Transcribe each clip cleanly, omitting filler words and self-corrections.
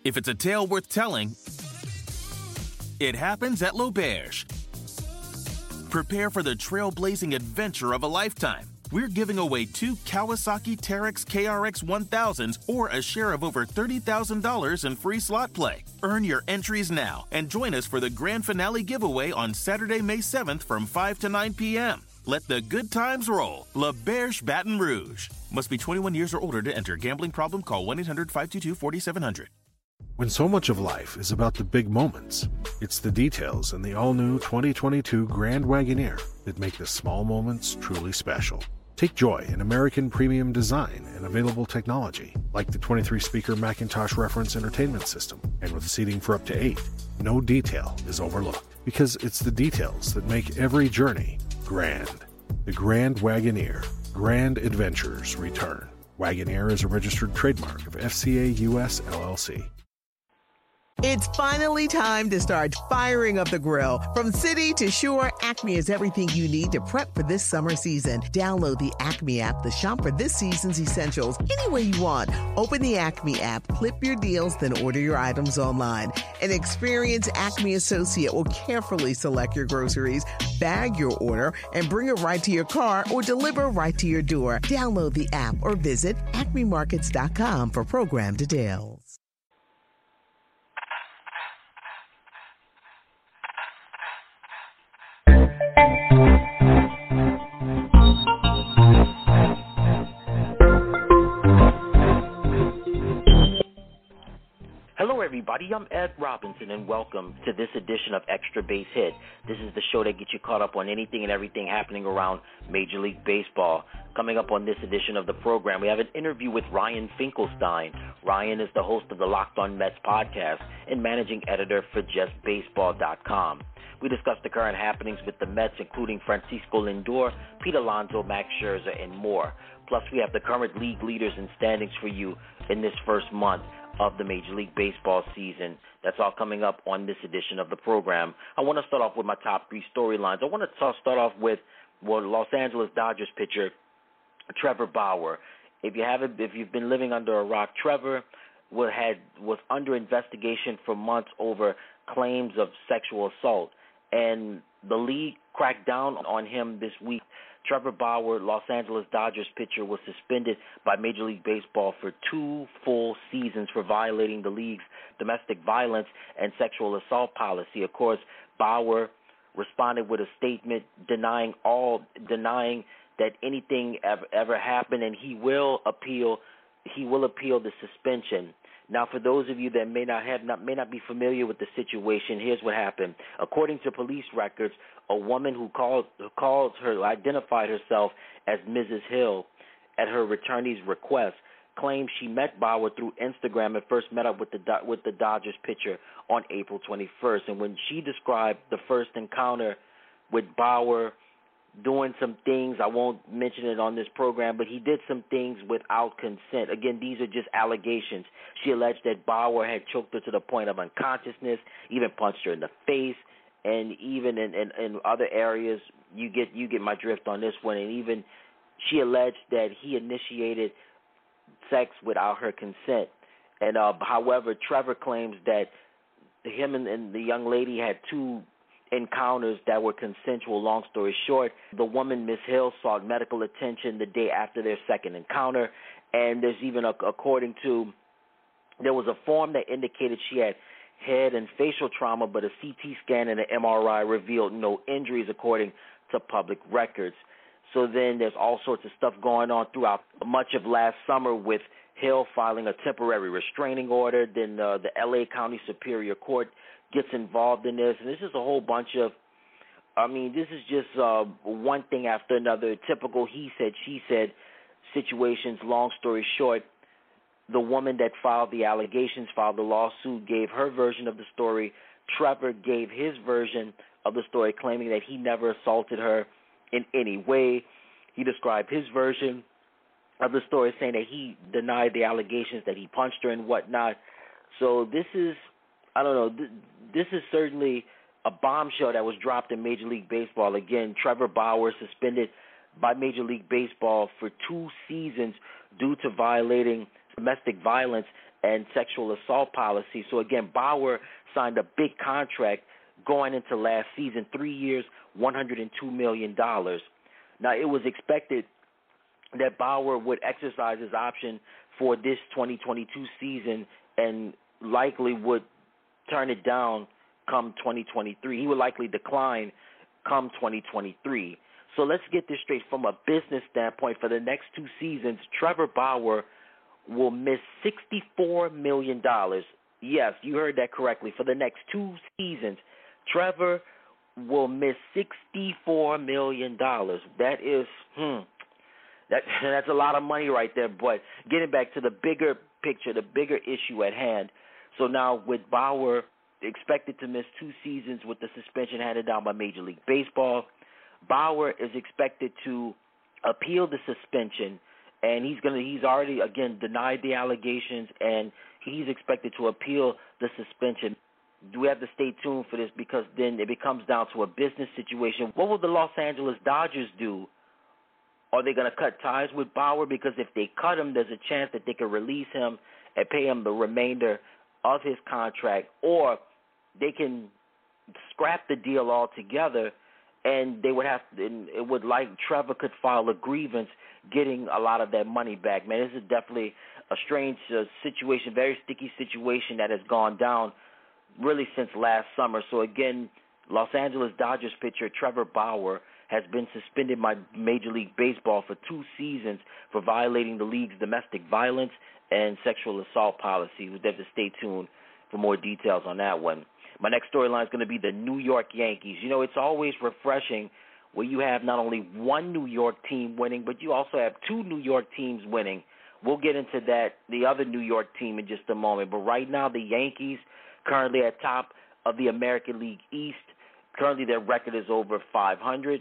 If it's a tale worth telling, it happens at L'Auberge. Prepare for the trailblazing adventure of a lifetime. We're giving away 2 Kawasaki Terex KRX 1000s or a share of over $30,000 in free slot play. Earn your entries now and join us for the grand finale giveaway on Saturday, May 7th from 5 to 9 p.m. Let the good times roll. L'Auberge Baton Rouge. Must be 21 years or older to enter. Gambling problem? Call 1-800-522-4700. When so much of life is about the big moments, it's the details in the all-new 2022 Grand Wagoneer that make the small moments truly special. Take joy in American premium design and available technology, like the 23-speaker Macintosh reference entertainment system. And with seating for up to 8, no detail is overlooked, because it's the details that make every journey grand. The Grand Wagoneer. Grand adventures return. Wagoneer is a registered trademark of FCA US LLC. It's finally time to start firing up the grill. From city to shore, Acme is everything you need to prep for this summer season. Download the Acme app to shop for this season's essentials any way you want. Open the Acme app, clip your deals, then order your items online. An experienced Acme associate will carefully select your groceries, bag your order, and bring it right to your car or deliver right to your door. Download the app or visit acmemarkets.com for program details. Hello, everybody. I'm Ed Robinson, and welcome to this edition of Extra Base Hit. This is the show that gets you caught up on anything and everything happening around Major League Baseball. Coming up on this edition of the program, we have an interview with Ryan Finkelstein. Ryan is the host of the Locked On Mets podcast and managing editor for JustBaseball.com. We discuss the current happenings with the Mets, including Francisco Lindor, Pete Alonso, Max Scherzer, and more. Plus, we have the current league leaders and standings for you in this first month of the Major League Baseball season. That's all coming up on this edition of the program. I want to start off with my top 3 storylines. I want to start off with Los Angeles Dodgers pitcher Trevor Bauer. If you've been living under a rock, Trevor was under investigation for months over claims of sexual assault, and the league cracked down on him this week. Trevor Bauer, Los Angeles Dodgers pitcher, was suspended by Major League Baseball for 2 full seasons for violating the league's domestic violence and sexual assault policy. Of course, Bauer responded with a statement denying that anything ever happened, and he will appeal the suspension. Now, for those of you that may not be familiar with the situation, here's what happened. According to police records, a woman who identified herself as Mrs. Hill at her returnee's request claimed she met Bauer through Instagram and first met up with the Dodgers pitcher on April 21st. And when she described the first encounter with Bauer doing some things, I won't mention it on this program, but he did some things without consent. Again, these are just allegations. She alleged that Bauer had choked her to the point of unconsciousness, even punched her in the face, and even in other areas. You get my drift on this one. And even she alleged that he initiated sex without her consent. And however, Trevor claims that him and the young lady had 2 encounters that were consensual. Long story short, the woman, Miss Hill, sought medical attention the day after their second encounter, and there's even there was a form that indicated she had head and facial trauma, but a CT scan and an MRI revealed no injuries according to public records. So then there's all sorts of stuff going on throughout much of last summer with Hill filing a temporary restraining order. Then the L.A. County Superior Court gets involved in this, and this is a whole bunch of, this is just one thing after another, typical he said, she said situations. Long story short, the woman that filed the lawsuit, gave her version of the story. Trevor gave his version of the story, claiming that he never assaulted her in any way. He described his version of the story, saying that he denied the allegations that he punched her and whatnot. So this is, this is certainly a bombshell that was dropped in Major League Baseball. Again, Trevor Bauer suspended by Major League Baseball for 2 seasons due to violating domestic violence and sexual assault policy. So, again, Bauer signed a big contract going into last season, 3 years, $102 million. Now, it was expected that Bauer would exercise his option for this 2022 season and likely would turn it down come 2023. He would likely decline come 2023. So let's get this straight. From a business standpoint, for the next 2 seasons, Trevor Bauer will miss $64 million. Yes, you heard that correctly. For the next 2 seasons, Trevor will miss $64 million. That is, that's a lot of money right there. But getting back to the bigger picture, the bigger issue at hand. So now with Bauer expected to miss 2 seasons with the suspension handed down by Major League Baseball, Bauer is expected to appeal the suspension, and he's already, again, denied the allegations, and he's expected to appeal the suspension. We have to stay tuned for this because then it becomes down to a business situation. What will the Los Angeles Dodgers do? Are they going to cut ties with Bauer? Because if they cut him, there's a chance that they can release him and pay him the remainder of his contract, or they can scrap the deal altogether, and they would have to, and it would, like, Trevor could file a grievance getting a lot of that money back. Man, this is definitely a strange situation, very sticky situation that has gone down really since last summer. So, again, Los Angeles Dodgers pitcher Trevor Bauer has been suspended by Major League Baseball for 2 seasons for violating the league's domestic violence and sexual assault policy. We'll have to stay tuned for more details on that one. My next storyline is going to be the New York Yankees. You know, it's always refreshing where you have not only one New York team winning, but you also have 2 New York teams winning. We'll get into that, the other New York team, in just a moment. But right now, the Yankees currently at top of the American League East. Currently, their record is over 500.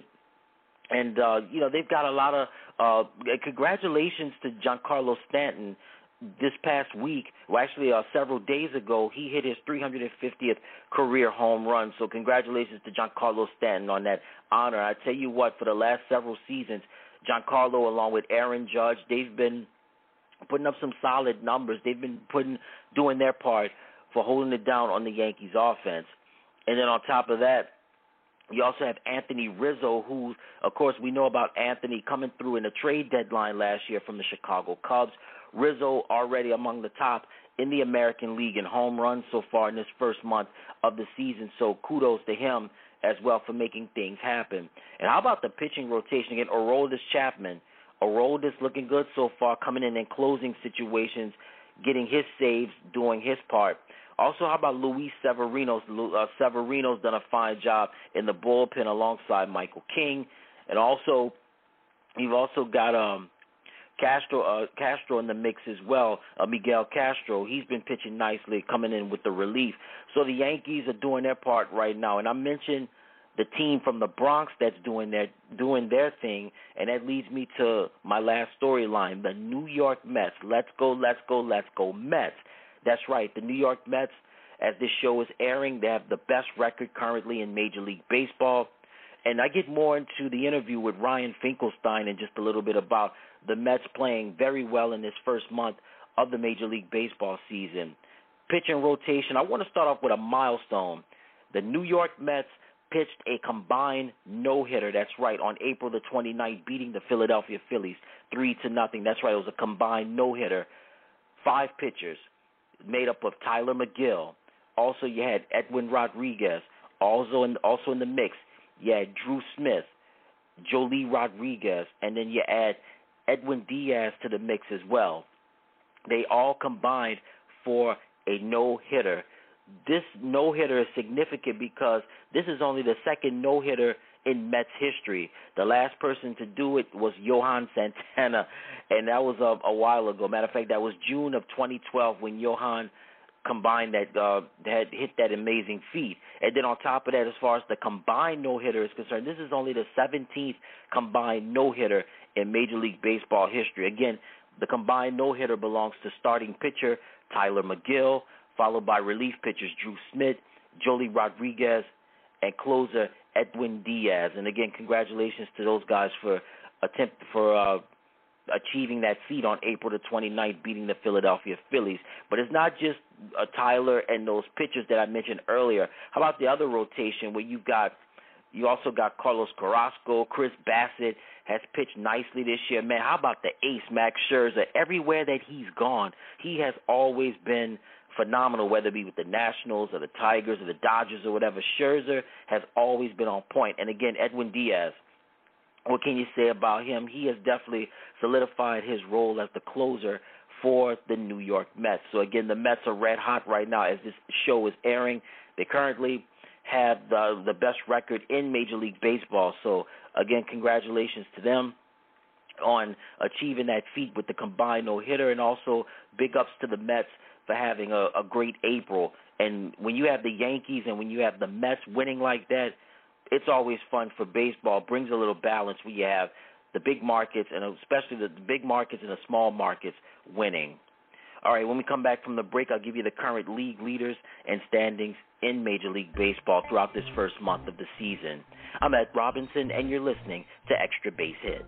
And, you know, they've got a lot of congratulations to Giancarlo Stanton. This past week, well, actually several days ago, he hit his 350th career home run. So congratulations to Giancarlo Stanton on that honor. I tell you what, for the last several seasons, Giancarlo, along with Aaron Judge, they've been putting up some solid numbers. They've been doing their part for holding it down on the Yankees offense. And then on top of that, you also have Anthony Rizzo, who, of course, we know about Anthony coming through in the trade deadline last year from the Chicago Cubs. Rizzo already among the top in the American League in home runs so far in this first month of the season. So kudos to him as well for making things happen. And how about the pitching rotation? Again, Aroldis Chapman. Aroldis looking good so far, coming in closing situations, getting his saves, doing his part. Also, how about Luis Severino? Severino's done a fine job in the bullpen alongside Michael King. And also, you've also got Castro in the mix as well, Miguel Castro. He's been pitching nicely, coming in with the relief. So the Yankees are doing their part right now. And I mentioned the team from the Bronx that's doing their thing, and that leads me to my last storyline, the New York Mets. Let's go, let's go, let's go Mets. That's right, the New York Mets, as this show is airing, they have the best record currently in Major League Baseball. And I get more into the interview with Ryan Finkelstein in just a little bit about the Mets playing very well in this first month of the Major League Baseball season. Pitching rotation, I want to start off with a milestone. The New York Mets pitched a combined no-hitter, that's right, on April the 29th, beating the Philadelphia Phillies 3-0. That's right, it was a combined no-hitter. 5 pitchers made up of Tyler McGill. Also, you had Edwin Rodriguez. Also in the mix, you had Drew Smith, Joely Rodriguez, and then you add Edwin Diaz to the mix as well. They all combined for a no-hitter. This no-hitter is significant because this is only the second no-hitter in Mets history. The last person to do it was Johan Santana, and that was a while ago. Matter of fact, that was June of 2012 when Johan combined that had hit that amazing feat. And then on top of that, as far as the combined no-hitter is concerned, this is only the 17th combined no-hitter in Major League Baseball history. Again, the combined no-hitter belongs to starting pitcher Tyler McGill, followed by relief pitchers Drew Smith, Joely Rodriguez, and closer Edwin Diaz. And again, congratulations to those guys for achieving that feat on April the 29th, beating the Philadelphia Phillies. But it's not just Tyler and those pitchers that I mentioned earlier. How about the other rotation where you also got Carlos Carrasco, Chris Bassett has pitched nicely this year. Man, how about the ace, Max Scherzer? Everywhere that he's gone, he has always been phenomenal, whether it be with the Nationals or the Tigers or the Dodgers or whatever. Scherzer has always been on point. And again, Edwin Diaz, what can you say about him? He has definitely solidified his role as the closer for the New York Mets. So again, the Mets are red hot right now as this show is airing. They currently have the best record in Major League Baseball. So again, congratulations to them on achieving that feat with the combined no-hitter, and also big ups to the Mets for having a great April. And when you have the Yankees and when you have the Mets winning like that, it's always fun for baseball. It brings a little balance when you have the big markets, and especially the big markets and the small markets winning. All right, when we come back from the break, I'll give you the current league leaders and standings in Major League Baseball throughout this first month of the season. I'm Ed Robinson, and you're listening to Extra Base Hit.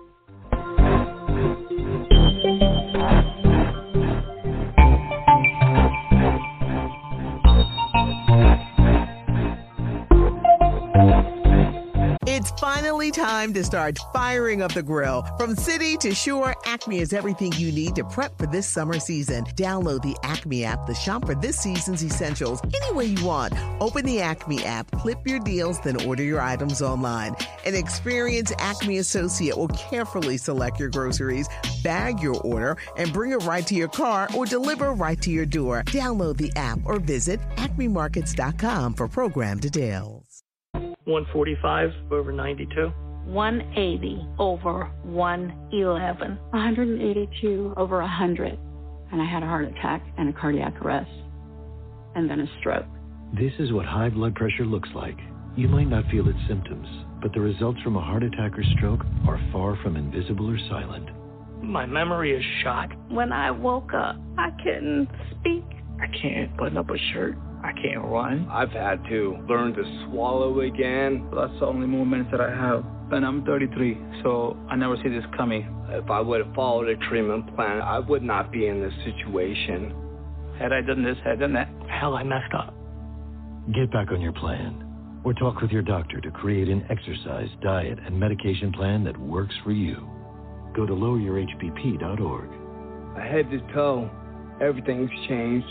It's finally time to start firing up the grill. From city to shore, Acme is everything you need to prep for this summer season. Download the Acme app to shop for this season's essentials any way you want. Open the Acme app, clip your deals, then order your items online. An experienced Acme associate will carefully select your groceries, bag your order, and bring it right to your car or deliver right to your door. Download the app or visit acmemarkets.com for program details. 145 over 92. 180 over 111. 182 over 100. And I had a heart attack and a cardiac arrest. And then a stroke. This is what high blood pressure looks like. You might not feel its symptoms, but the results from a heart attack or stroke are far from invisible or silent. My memory is shot. When I woke up, I couldn't speak. I can't button up a shirt. I can't run. I've had to learn to swallow again. That's the only moments that I have. And I'm 33, so I never see this coming. If I would have followed a treatment plan, I would not be in this situation. Had I done this, had I done that, hell, I messed up. Get back on your plan, or talk with your doctor to create an exercise, diet, and medication plan that works for you. Go to loweryourhbp.org. Head to toe, everything's changed.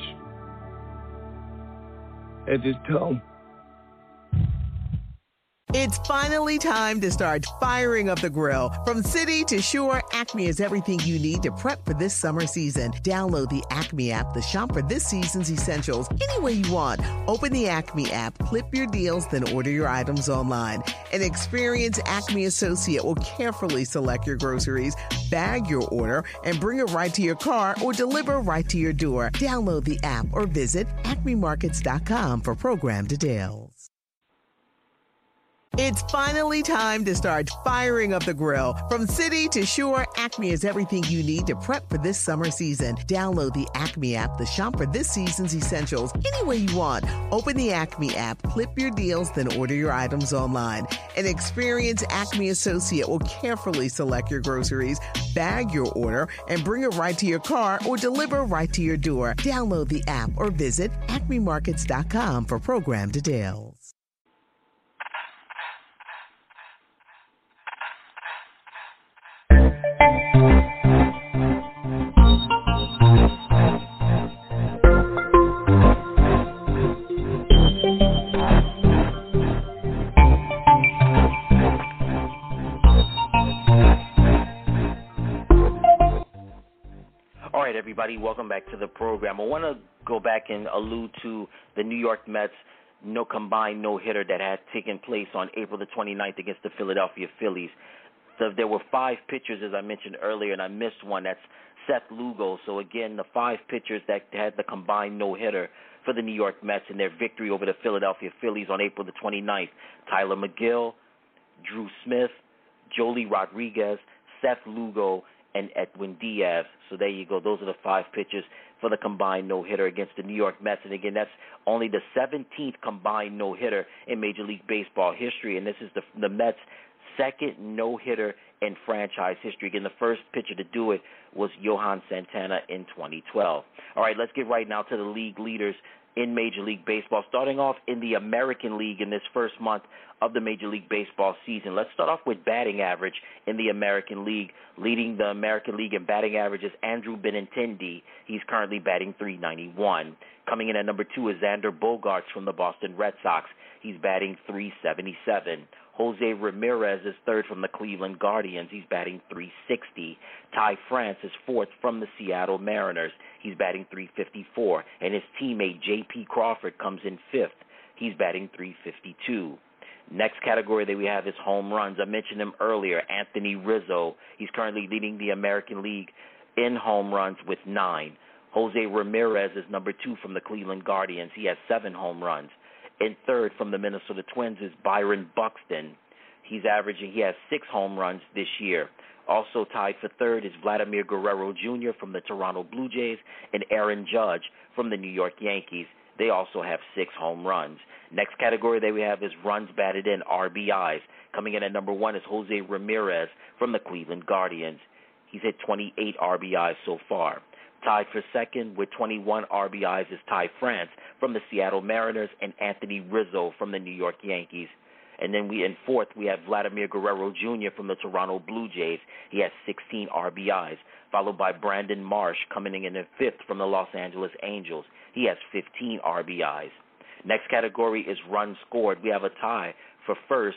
Head to toe. It's finally time to start firing up the grill. From city to shore, Acme is everything you need to prep for this summer season. Download the Acme app to shop for this season's essentials any way you want. Open the Acme app, clip your deals, then order your items online. An experienced Acme associate will carefully select your groceries, bag your order, and bring it right to your car or deliver right to your door. Download the app or visit acmemarkets.com for program details. It's finally time to start firing up the grill. From city to shore, Acme is everything you need to prep for this summer season. Download the Acme app to shop for this season's essentials any way you want. Open the Acme app, clip your deals, then order your items online. An experienced Acme associate will carefully select your groceries, bag your order, and bring it right to your car or deliver right to your door. Download the app or visit acmemarkets.com for program details. All right, everybody, welcome back to the program. I want to go back and allude to the New York Mets combined no-hitter that had taken place on April the 29th against the Philadelphia Phillies. There were 5 pitchers, as I mentioned earlier, and I missed one. That's Seth Lugo. So, again, the 5 pitchers that had the combined no-hitter for the New York Mets in their victory over the Philadelphia Phillies on April the 29th. Tyler McGill, Drew Smith, Joely Rodriguez, Seth Lugo, and Edwin Diaz. So there you go. Those are the 5 pitchers for the combined no-hitter against the New York Mets. And, again, that's only the 17th combined no-hitter in Major League Baseball history, and this is the Mets' second no-hitter in franchise history. Again, the first pitcher to do it was Johan Santana in 2012. All right, let's get right now to the league leaders in Major League Baseball. Starting off in the American League in this first month of the Major League Baseball season. Let's start off with batting average in the American League. Leading the American League in batting average is Andrew Benintendi. He's currently batting .391. Coming in at number 2 is Xander Bogaerts from the Boston Red Sox. He's batting .377. Jose Ramirez is third from the Cleveland Guardians. He's batting .360. Ty France is fourth from the Seattle Mariners. He's batting .354. And his teammate J.P. Crawford comes in fifth. He's batting .352. Next category that we have is home runs. I mentioned him earlier, Anthony Rizzo. He's currently leading the American League in home runs with 9. Jose Ramirez is number 2 from the Cleveland Guardians. He has 7 home runs. In third from the Minnesota Twins is Byron Buxton. He has 6 home runs this year. Also tied for third is Vladimir Guerrero Jr. from the Toronto Blue Jays and Aaron Judge from the New York Yankees. They also have 6 home runs. Next category that we have is runs batted in, RBIs. Coming in at number 1 is Jose Ramirez from the Cleveland Guardians. He's hit 28 RBIs so far. Tied for second with 21 RBIs is Ty France from the Seattle Mariners and Anthony Rizzo from the New York Yankees. And then in fourth, we have Vladimir Guerrero Jr. from the Toronto Blue Jays. He has 16 RBIs, followed by Brandon Marsh coming in fifth from the Los Angeles Angels. He has 15 RBIs. Next category is runs scored. We have a tie for first.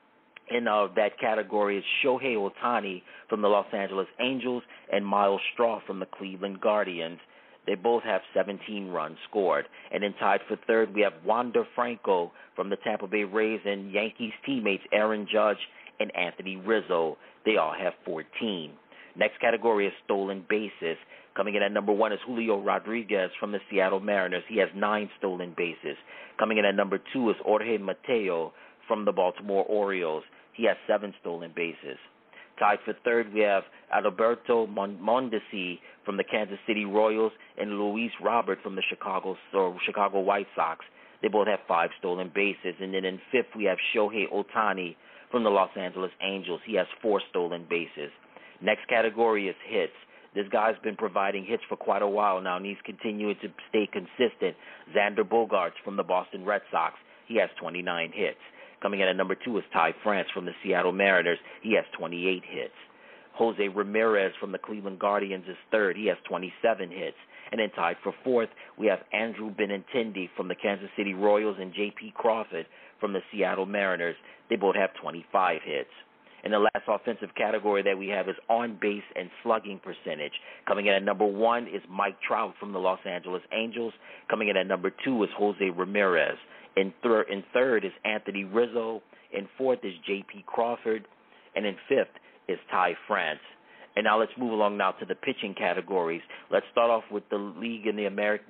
In that category is Shohei Ohtani from the Los Angeles Angels and Miles Straw from the Cleveland Guardians. They both have 17 runs scored. And then tied for third, we have Wander Franco from the Tampa Bay Rays and Yankees teammates Aaron Judge and Anthony Rizzo. They all have 14. Next category is stolen bases. Coming in at number 1 is Julio Rodriguez from the Seattle Mariners. He has 9 stolen bases. Coming in at number 2 is Jorge Mateo from the Baltimore Orioles. He has 7 stolen bases. Tied for third, we have Adalberto Mondesi from the Kansas City Royals and Luis Robert from the Chicago White Sox. They both have 5 stolen bases. And then in fifth, we have Shohei Ohtani from the Los Angeles Angels. He has 4 stolen bases. Next category is hits. This guy's been providing hits for quite a while now, and he's continuing to stay consistent. Xander Bogaerts from the Boston Red Sox. He has 29 hits. Coming in at number 2 is Ty France from the Seattle Mariners. He has 28 hits. Jose Ramirez from the Cleveland Guardians is third. He has 27 hits. And then tied for fourth, we have Andrew Benintendi from the Kansas City Royals and J.P. Crawford from the Seattle Mariners. They both have 25 hits. And the last offensive category that we have is on-base and slugging percentage. Coming in at number 1 is Mike Trout from the Los Angeles Angels. Coming in at number 2 is Jose Ramirez. In third is Anthony Rizzo. In fourth is J.P. Crawford. And in fifth is Ty France. And now let's move along now to the pitching categories. Let's start off with the lead in the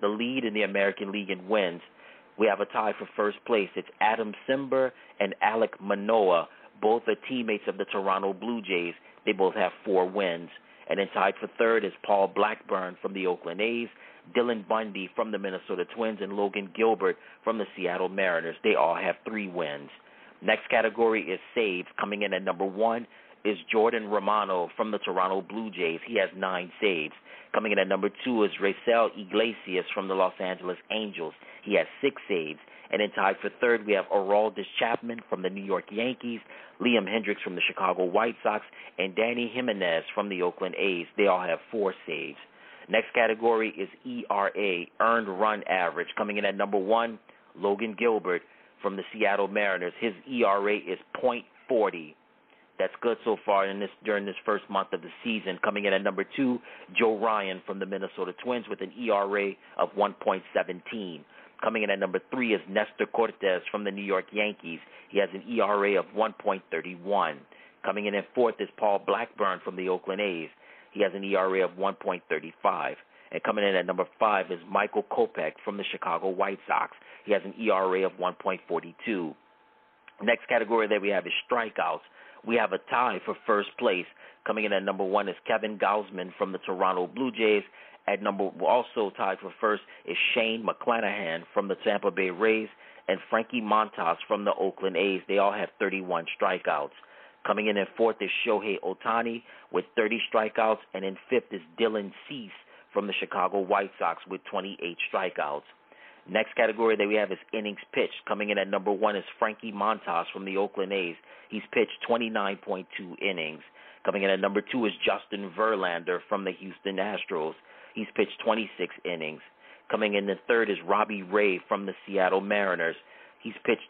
American League in wins. We have a tie for first place. It's Adam Simber and Alek Manoah. Both are teammates of the Toronto Blue Jays. They both have 4 wins. And then tied for third is Paul Blackburn from the Oakland A's, Dylan Bundy from the Minnesota Twins, and Logan Gilbert from the Seattle Mariners. They all have 3 wins. Next category is saves. Coming in at number 1 is Jordan Romano from the Toronto Blue Jays. He has 9 saves. Coming in at number 2 is Raisel Iglesias from the Los Angeles Angels. He has 6 saves. And then tied for third, we have Aroldis Chapman from the New York Yankees, Liam Hendricks from the Chicago White Sox, and Danny Jimenez from the Oakland A's. They all have 4 saves. Next category is ERA, earned run average. Coming in at number 1, Logan Gilbert from the Seattle Mariners. His ERA is .40. That's good so far during this first month of the season. Coming in at number 2, Joe Ryan from the Minnesota Twins with an ERA of 1.17. Coming in at number 3 is Nestor Cortes from the New York Yankees. He has an ERA of 1.31. Coming in at fourth is Paul Blackburn from the Oakland A's. He has an ERA of 1.35. And coming in at number 5 is Michael Kopech from the Chicago White Sox. He has an ERA of 1.42. Next category that we have is strikeouts. We have a tie for first place. Coming in at number 1 is Kevin Gausman from the Toronto Blue Jays. Also tied for first is Shane McClanahan from the Tampa Bay Rays and Frankie Montas from the Oakland A's. They all have 31 strikeouts. Coming in at fourth is Shohei Ohtani with 30 strikeouts, and in fifth is Dylan Cease from the Chicago White Sox with 28 strikeouts. Next category that we have is innings pitched. Coming in at number one is Frankie Montas from the Oakland A's. He's pitched 29.2 innings. Coming in at number two is Justin Verlander from the Houston Astros. He's pitched 26 innings. Coming in at third is Robbie Ray from the Seattle Mariners. He's pitched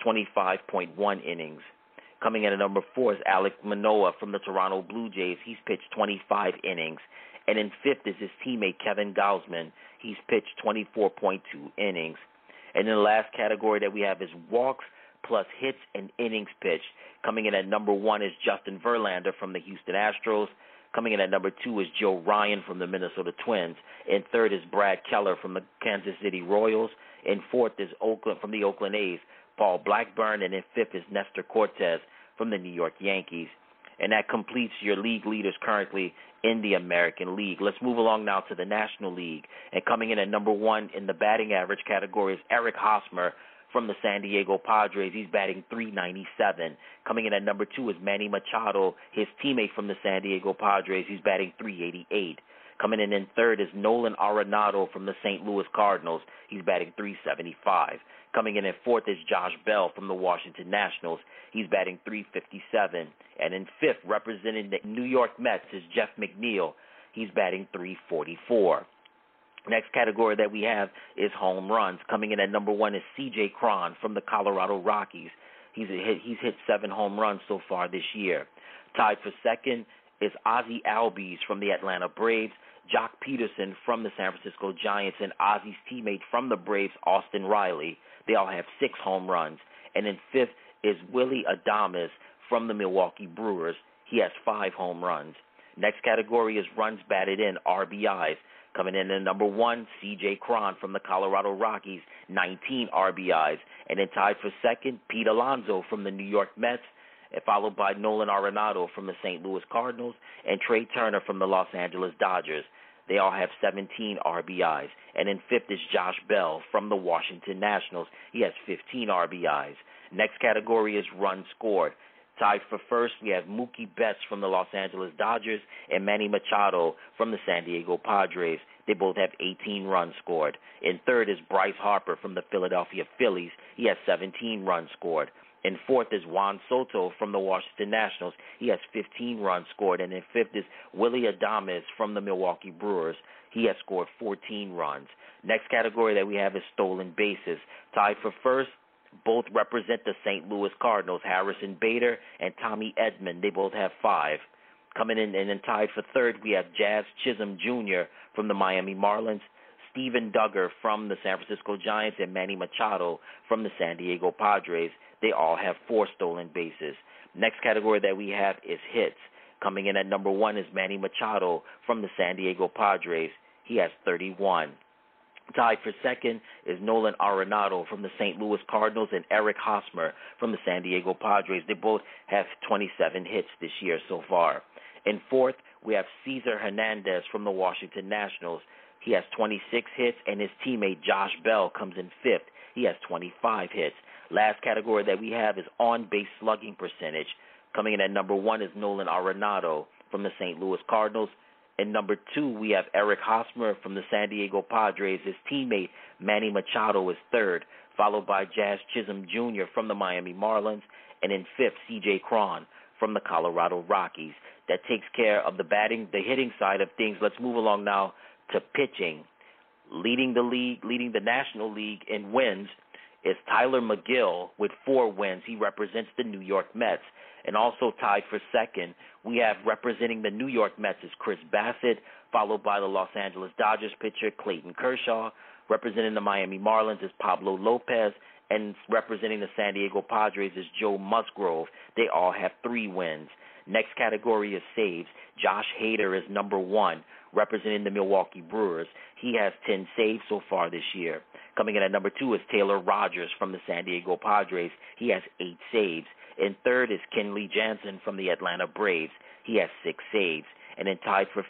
25.1 innings. Coming in at number four is Alek Manoah from the Toronto Blue Jays. He's pitched 25 innings. And in fifth is his teammate Kevin Gausman. He's pitched 24.2 innings. And then the last category that we have is walks plus hits and innings pitched. Coming in at number one is Justin Verlander from the Houston Astros. Coming in at number two is Joe Ryan from the Minnesota Twins. And third is Brad Keller from the Kansas City Royals. And fourth is Oakland from the Oakland A's, Paul Blackburn. And in fifth is Nestor Cortez from the New York Yankees. And that completes your league leaders currently in the American League. Let's move along now to the National League. And coming in at number one in the batting average category is Eric Hosmer from the San Diego Padres. He's batting .397. Coming in at number two is Manny Machado, his teammate from the San Diego Padres. He's batting .388. Coming in third is Nolan Arenado from the St. Louis Cardinals. He's batting .375. Coming in at fourth is Josh Bell from the Washington Nationals. He's batting .357. And in fifth, representing the New York Mets, is Jeff McNeil. He's batting .344. Next category that we have is home runs. Coming in at number one is C.J. Cron from the Colorado Rockies. He's hit 7 home runs so far this year. Tied for second is Ozzie Albies from the Atlanta Braves, Jock Peterson from the San Francisco Giants, and Ozzie's teammate from the Braves, Austin Riley. They all have 6 home runs. And in fifth is Willie Adames from the Milwaukee Brewers. He has 5 home runs. Next category is runs batted in, RBIs. Coming in at number one, C.J. Cron from the Colorado Rockies, 19 RBIs. And then tied for second, Pete Alonso from the New York Mets, followed by Nolan Arenado from the St. Louis Cardinals, and Trey Turner from the Los Angeles Dodgers. They all have 17 RBIs. And in fifth is Josh Bell from the Washington Nationals. He has 15 RBIs. Next category is runs scored. Tied for first, we have Mookie Betts from the Los Angeles Dodgers and Manny Machado from the San Diego Padres. They both have 18 runs scored. In third is Bryce Harper from the Philadelphia Phillies. He has 17 runs scored. In fourth is Juan Soto from the Washington Nationals. He has 15 runs scored. And in fifth is Willie Adames from the Milwaukee Brewers. He has scored 14 runs. Next category that we have is stolen bases. Tied for first, both represent the St. Louis Cardinals, Harrison Bader and Tommy Edman. They both have 5. Coming in and then tied for third, we have Jazz Chisholm Jr. from the Miami Marlins, Steven Duggar from the San Francisco Giants, and Manny Machado from the San Diego Padres. They all have 4 stolen bases. Next category that we have is hits. Coming in at number one is Manny Machado from the San Diego Padres. He has 31. Tied for second is Nolan Arenado from the St. Louis Cardinals and Eric Hosmer from the San Diego Padres. They both have 27 hits this year so far. In fourth, we have Cesar Hernandez from the Washington Nationals. He has 26 hits, and his teammate Josh Bell comes in fifth. He has 25 hits. Last category that we have is on-base slugging percentage. Coming in at number one is Nolan Arenado from the St. Louis Cardinals. And number 2, we have Eric Hosmer from the San Diego Padres. His teammate, Manny Machado, is third, followed by Jazz Chisholm Jr. from the Miami Marlins. And in fifth, C.J. Cron from the Colorado Rockies. That takes care of the hitting side of things. Let's move along now to pitching. Leading the National League in wins is Tyler McGill with 4 wins. He represents the New York Mets. And also tied for second, we have representing the New York Mets is Chris Bassett, followed by the Los Angeles Dodgers pitcher Clayton Kershaw. Representing the Miami Marlins is Pablo Lopez, and representing the San Diego Padres is Joe Musgrove. They all have 3 wins. Next category is saves. Josh Hader is number 1, representing the Milwaukee Brewers. He has 10 saves so far this year. Coming in at number 2 is Taylor Rogers from the San Diego Padres. He has 8 saves. In third is Kenley Jansen from the Atlanta Braves. He has 6 saves. And then tied for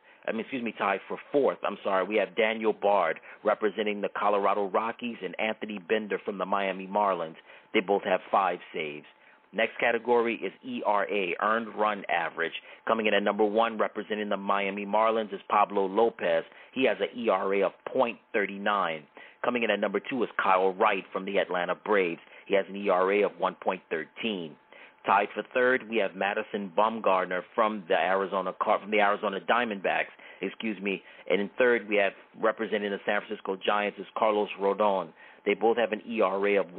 fourth, we have Daniel Bard representing the Colorado Rockies and Anthony Bender from the Miami Marlins. They both have 5 saves. Next category is ERA, earned run average. Coming in at number 1, representing the Miami Marlins, is Pablo Lopez. He has an ERA of .39. Coming in at number 2 is Kyle Wright from the Atlanta Braves. He has an ERA of 1.13. Tied for third, we have Madison Bumgarner from the Arizona Diamondbacks. And in third, we have representing the San Francisco Giants is Carlos Rodon. They both have an ERA of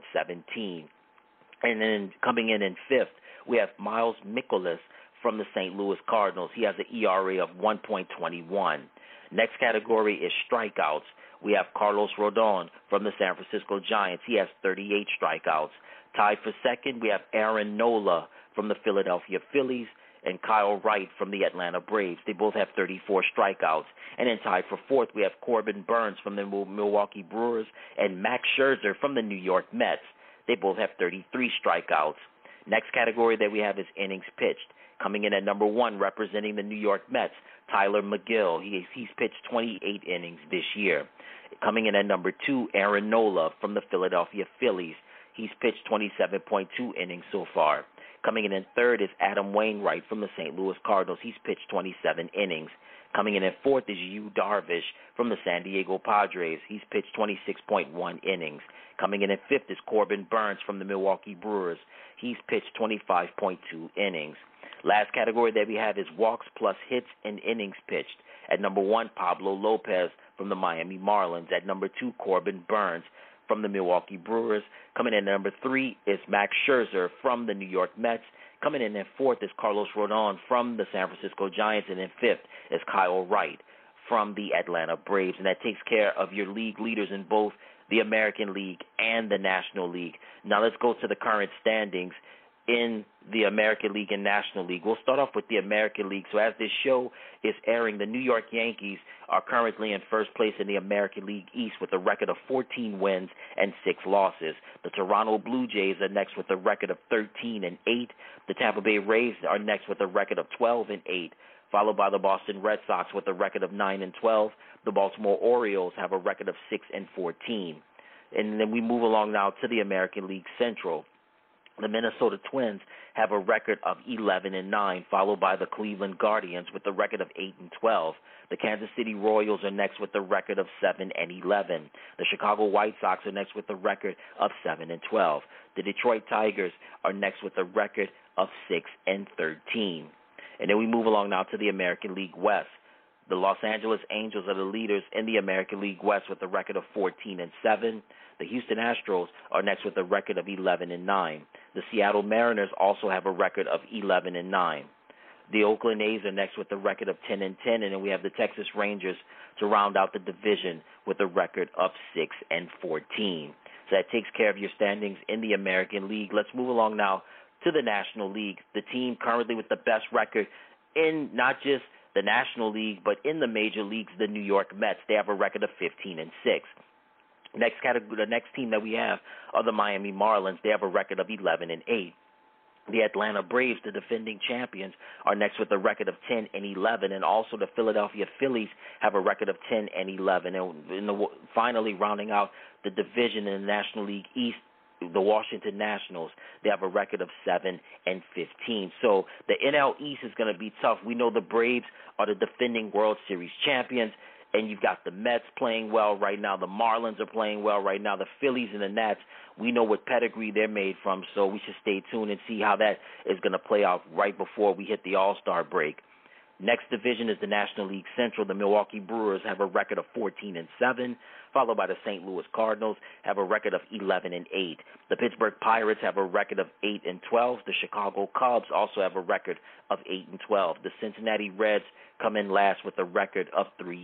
1.17. And then coming in fifth, we have Miles Mikolas from the St. Louis Cardinals. He has an ERA of 1.21. Next category is strikeouts. We have Carlos Rodon from the San Francisco Giants. He has 38 strikeouts. Tied for second, we have Aaron Nola from the Philadelphia Phillies and Kyle Wright from the Atlanta Braves. They both have 34 strikeouts. And then tied for fourth, we have Corbin Burns from the Milwaukee Brewers and Max Scherzer from the New York Mets. They both have 33 strikeouts. Next category that we have is innings pitched. Coming in at number 1, representing the New York Mets, Tyler McGill. He's pitched 28 innings this year. Coming in at number 2, Aaron Nola from the Philadelphia Phillies. He's pitched 27.2 innings so far. Coming in third is Adam Wainwright from the St. Louis Cardinals. He's pitched 27 innings. Coming in fourth is Yu Darvish from the San Diego Padres. He's pitched 26.1 innings. Coming in fifth is Corbin Burns from the Milwaukee Brewers. He's pitched 25.2 innings. Last category that we have is walks plus hits and innings pitched. At number 1, Pablo Lopez from the Miami Marlins. At number 2, Corbin Burns from the Milwaukee Brewers. Coming in at number 3 is Max Scherzer from the New York Mets. Coming in fourth is Carlos Rodon from the San Francisco Giants. And in fifth is Kyle Wright from the Atlanta Braves. And that takes care of your league leaders in both the American League and the National League. Now let's go to the current standings in the American League and National League. We'll start off with the American League. So as this show is airing, the New York Yankees are currently in first place in the American League East with a record of 14 wins and 6 losses. The Toronto Blue Jays are next with a record of 13-8. The Tampa Bay Rays are next with a record of 12-8, followed by the Boston Red Sox with a record of 9-12. The Baltimore Orioles have a record of 6-14. And then we move along now to the American League Central. The Minnesota Twins have a record of 11-9, followed by the Cleveland Guardians with a record of 8-12. The Kansas City Royals are next with a record of 7-11. The Chicago White Sox are next with a record of 7-12. The Detroit Tigers are next with a record of 6-13. And then we move along now to the American League West. The Los Angeles Angels are the leaders in the American League West with a record of 14-7. The Houston Astros are next with a record of 11-9. The Seattle Mariners also have a record of 11-9. The Oakland A's are next with a record of 10-10, and then we have the Texas Rangers to round out the division with a record of 6-14. So that takes care of your standings in the American League. Let's move along now to the National League. The team currently with the best record in not just the National League, but in the major leagues, the New York Mets. They have a record of 15-6. Next category, the next team that we have are the Miami Marlins. They have a record of 11-8. The Atlanta Braves, the defending champions, are next with a record of 10-11, and also the Philadelphia Phillies have a record of 10-11. And finally, rounding out the division in the National League East, the Washington Nationals, they have a record of 7-15. So the NL East is going to be tough. We know the Braves are the defending World Series champions, and you've got the Mets playing well right now. The Marlins are playing well right now. The Phillies and the Nats, we know what pedigree they're made from, so we should stay tuned and see how that is going to play out right before we hit the All-Star break. Next division is the National League Central. The Milwaukee Brewers have a record of 14-7, followed by the St. Louis Cardinals have a record of 11-8. The Pittsburgh Pirates have a record of 8-12. The Chicago Cubs also have a record of 8-12. The Cincinnati Reds come in last with a record of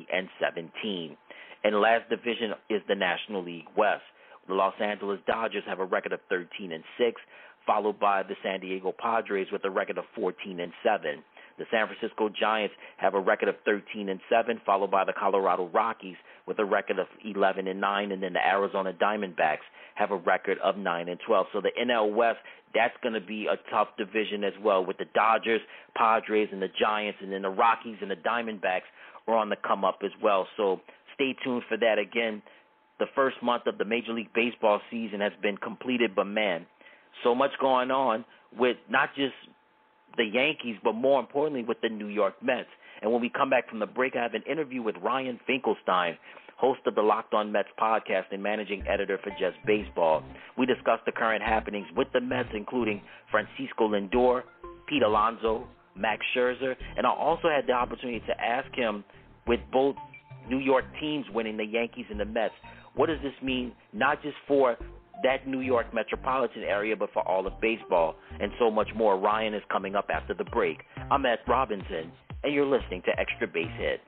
3-17. And the last division is the National League West. The Los Angeles Dodgers have a record of 13-6, followed by the San Diego Padres with a record of 14-7. The San Francisco Giants have a record of 13-7, followed by the Colorado Rockies with a record of 11-9, and then the Arizona Diamondbacks have a record of 9-12. So the NL West, that's going to be a tough division as well, with the Dodgers, Padres, and the Giants, and then the Rockies and the Diamondbacks are on the come up as well. So stay tuned for that. Again, the first month of the Major League Baseball season has been completed, but man, So much going on with not just the Yankees, but more importantly with the New York Mets. And when we come back from the break, I have an interview with Ryan Finkelstein, host of the Locked On Mets podcast and managing editor for Just Baseball. We discuss the current happenings with the Mets, including Francisco Lindor, Pete Alonso, Max Scherzer, and I also had the opportunity to ask him, with both New York teams winning, the Yankees and the Mets, what does this mean not just for that New York metropolitan area, but for all of baseball, and so much more. Ryan is coming up after the break. I'm Ed Robinson, and you're listening to Extra Base Hit.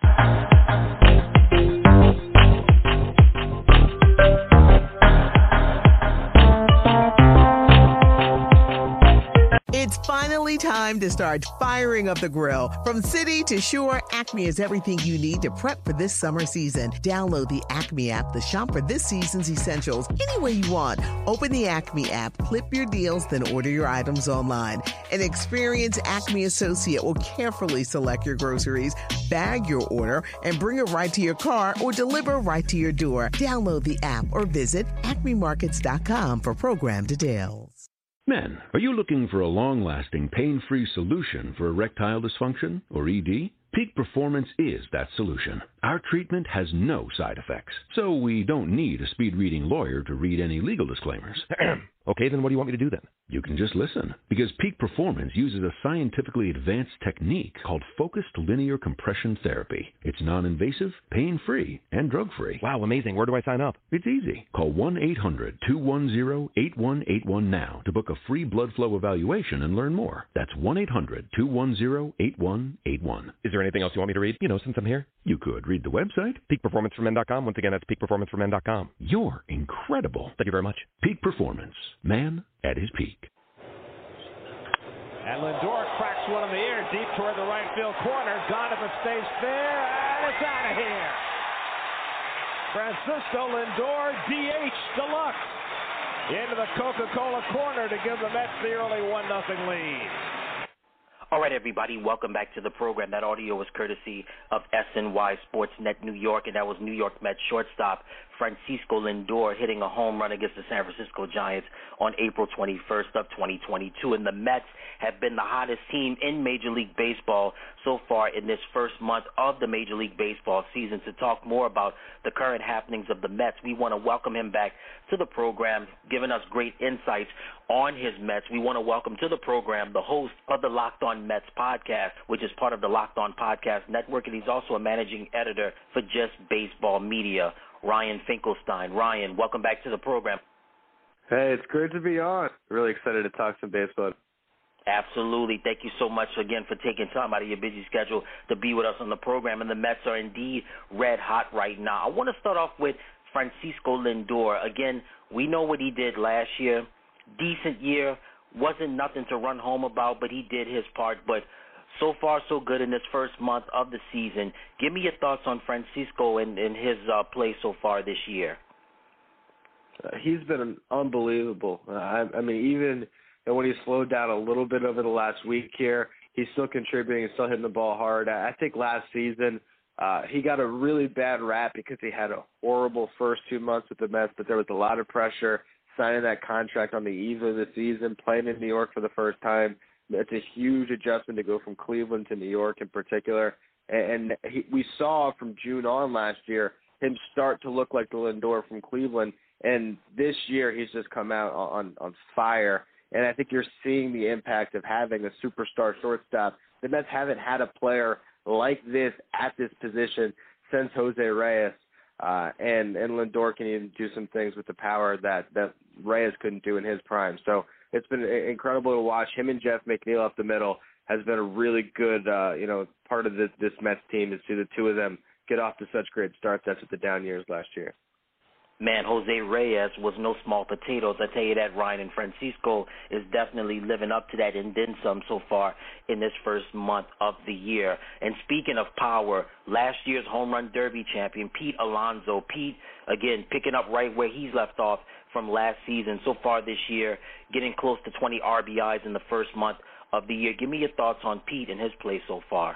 It's finally time to start firing up the grill. From city to shore, Acme is everything you need to prep for this summer season. Download the Acme app to shop for this season's essentials any way you want. Open the Acme app, clip your deals, then order your items online. An experienced Acme associate will carefully select your groceries, bag your order, and bring it right to your car or deliver right to your door. Download the app or visit acmemarkets.com for program details. Men, are you looking for a long-lasting, pain-free solution for erectile dysfunction, or ED? Peak Performance is that solution. Our treatment has no side effects, so we don't need a speed-reading lawyer to read any legal disclaimers. Okay, then what do you want me to do then? You can just listen, because Peak Performance uses a scientifically advanced technique called focused linear compression therapy. It's non-invasive, pain-free, and drug-free. Wow, amazing. Where do I sign up? It's easy. Call 1-800-210-8181 now to book a free blood flow evaluation and learn more. That's 1-800-210-8181. Is there anything else you want me to read, since I'm here? You could read the website. PeakPerformanceForMen.com. Once again, that's PeakPerformanceForMen.com. You're incredible. Thank you very much. Peak Performance. Man at his peak. And Lindor cracks one in the air deep toward the right field corner. Gone if it stays fair, and it's out of here. Francisco Lindor, DH deluxe, into the Coca-Cola corner to give the Mets the early 1-0 lead. All right, everybody, welcome back to the program. That audio was courtesy of SNY Sportsnet New York, and that was New York Mets shortstop Francisco Lindor hitting a home run against the San Francisco Giants on April 21st of 2022. And the Mets have been the hottest team in Major League Baseball so far in this first month of the Major League Baseball season. To talk more about the current happenings of the Mets, we want to welcome him back to the program, giving us great insights on his Mets. We want to welcome to the program the host of the Locked On Mets podcast, which is part of the Locked On Podcast Network, and he's also a managing editor for Just Baseball Media, Ryan Finkelstein. Ryan, welcome back to the program. Hey, it's great to be on. Really excited to talk some baseball. Absolutely. Thank you so much again for taking time out of your busy schedule to be with us on the program. And the Mets are indeed red hot right now. I want to start off with Francisco Lindor. Again, we know what he did last year. Decent year. Wasn't nothing to run home about, but he did his part. But so far, so good in this first month of the season. Give me your thoughts on Francisco and his play so far this year. He's been unbelievable. I mean, even when he slowed down a little bit over the last week here, he's still contributing and still hitting the ball hard. I think last season he got a really bad rap because he had a horrible first 2 months with the Mets, but there was a lot of pressure signing that contract on the eve of the season, playing in New York for the first time. It's a huge adjustment to go from Cleveland to New York in particular. And we saw from June on last year him start to look like the Lindor from Cleveland. And this year he's just come out on fire. And I think you're seeing the impact of having a superstar shortstop. The Mets haven't had a player like this at this position since Jose Reyes. And Lindor can even do some things with the power that Reyes couldn't do in his prime. So it's been incredible to watch. Him and Jeff McNeil up the middle has been a really good, part of this Mets team, is to see the two of them get off to such great starts after the down years last year. Man, Jose Reyes was no small potatoes. I tell you that, Ryan. And Francisco is definitely living up to that and then some so far in this first month of the year. And speaking of power, last year's home run derby champion, Pete Alonso. Pete, again, picking up right where he's left off from last season. So far this year, getting close to 20 RBIs in the first month of the year. Give me your thoughts on Pete and his play so far.